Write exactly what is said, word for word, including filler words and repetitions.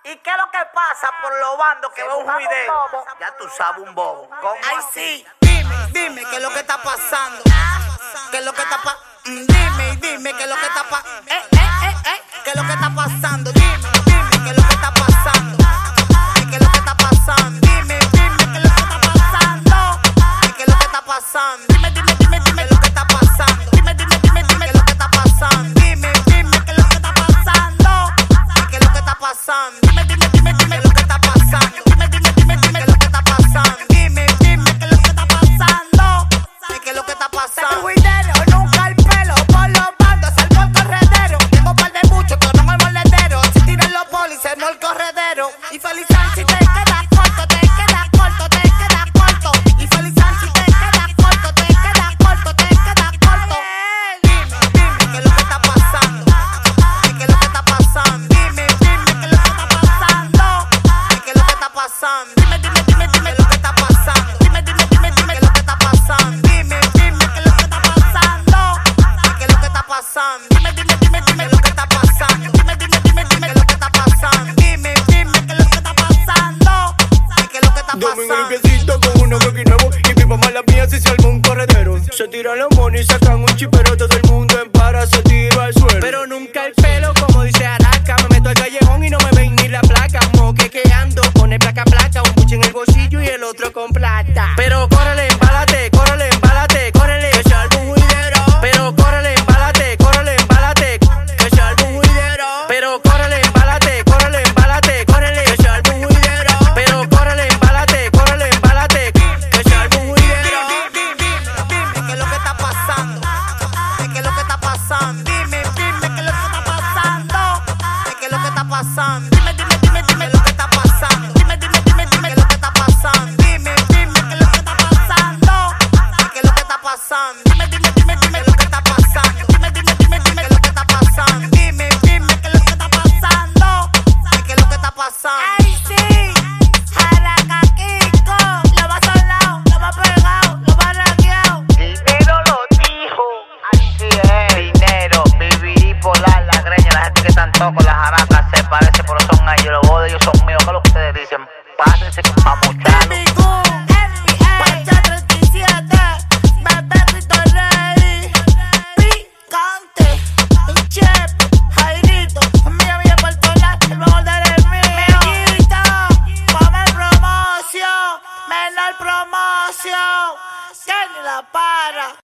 ¿Y qué es lo que pasa por los bandos que ve un juidero? Ya tú sabes, un bobo. ¿Cómo Ay, así? sí, dime, dime qué es lo que está pasando. ¿Qué es lo que está pasando? Dime, dime qué es lo que está pasando. Eh, eh, eh, eh, ¿qué es lo que está pasando? Dime, dime qué es lo que está pasando. ¿Qué es lo que está pasando? Dime, dime qué es lo que está pasando. ¿Qué es lo que está pasando? Dime, dime, dime, dime qué es lo que está pasando. Dime, dime, dime, dime qué es lo que está pasando. Dime, dime qué es lo que está pasando. ¿Qué es lo que está pasando? Dime, dime, dime, dime qué es lo que está pasando. Dime, dime, dime, dime qué es lo que está pasando. Dime, dime qué es lo que está pasando. ¿Qué es lo que está pasando? Juidero, nunca el pelo por los bandos, salvo el corredero. Tengo par de muchos, pero no el moledero. Si tiran los polis, se el corredero. Y feliz si te queda corto, te queda corto, te queda corto. Y feliz si te queda corto, te queda corto, te queda corto. Dime, dime qué es lo que está pasando. ¿Qué es lo que está pasando? Dime, dime qué es lo que está pasando. ¿Qué es lo que está pasando? Dime, dime, dime, dime qué es lo que está pasando. Dime, dime, dime, dime qué es lo que está pasando. Dime, dime qué es lo que está pasando. ¿Qué es lo que está pasando? Dime, dime, dime, dime qué es lo que está pasando. Dime, dime, dime, dime qué es lo que está pasando. Dime, dime qué es lo que está pasando. ¿Qué es lo que está pasando? Domingo limpiecito con unos croquis nuevos y mi mamá la mía si se arma un corredero. Se tiran los monos y sacan un chipero, todo el mundo en para se tira al suelo. Pero nunca el pelo, como dice Araca, me meto al callejón y no me ven ni la placa. Moquequeando, pone placa placa, un buche en el bolsillo y el otro con plata. Pero córrele, embálate, córrele, embálate, córrele, que se arma un juidero. Pero córrele, embálate, córrele, embálate, que se arma un juidero. Pero córrele, embálate, córrele, embálate, córrele, que se arma un juidero. Pero córrele, embálate, córrele, embálate, que se arma un juidero. Dime qué es lo que está pasando. ¿Qué es lo que está pasando? Dime, dime qué es lo que está pasando. ¿Qué es lo que está pasando? Dime, dime, dime, dime lo que está pasando. Dime, dime, dime, dime qué es lo que está pasando. Dime, dime qué es lo que está pasando. ¿Qué es lo que está pasando? Dime, dime, dime, dime lo que está pasando. Dime, dime, dime, dime qué es lo que está pasando. Dime, dime qué es lo que está pasando. ¿Qué es lo que está pasando? Ay, sí, Jaracaquico, lo más sonado, lo más pegado, lo más ranqueado. Dinero lo dijo. Así es. Dinero, vivirí polar, la greña, la gente que están todos con las jaracas se parece, pero son ellos. Los bodos ellos son míos. ¿Qué es lo que ustedes dicen? Pásense con pamuchalo. Baby Goon, Pancha treinta y siete, Bebé Cristo Rey, Picante, un chef, Jairito, mía, mía, Puerto La, el mejor del mío. Mellito, come promoción, menor promoción, que ni la para.